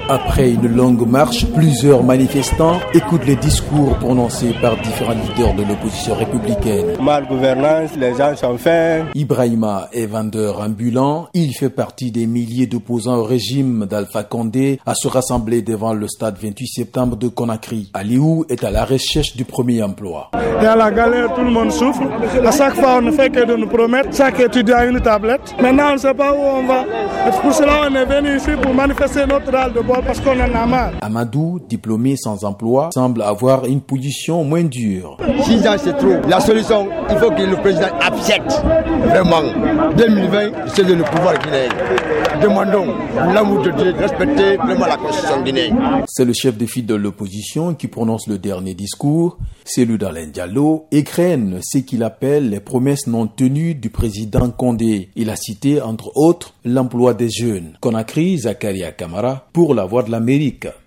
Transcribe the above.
Après une longue marche, plusieurs manifestants écoutent les discours prononcés par différents leaders de l'opposition républicaine. Mal gouvernance, les gens sont faim. Ibrahima est vendeur ambulant. Il fait partie des milliers d'opposants au régime d'Alpha Condé à se rassembler devant le stade 28 septembre de Conakry. Aliou est à la recherche du premier emploi. Et à la galère, tout le monde souffre. À chaque fois, on ne fait que de nous promettre. Chaque étudiant a une tablette. Maintenant, on ne sait pas où on va. Et pour cela, on est venu ici pour manifester notre ras-le-bol parce qu'on en a marre. Amadou, diplômé sans emploi, semble avoir une position moins dure. 6 ans, c'est trop. La solution, il faut que le président accepte. Vraiment. 2020, c'est le pouvoir guinéen. Demandons, pour l'amour de Dieu, de respecter vraiment la constitution guinéenne. C'est le chef de file de l'opposition qui prononce le dernier discours. Cellou Dalein Diallo égrène ce qu'il appelle les promesses non tenues du président Condé. Il a cité, entre autres, l'emploi des jeunes. Conakry, Zakaria Kamara, pour la Voix de l'Amérique.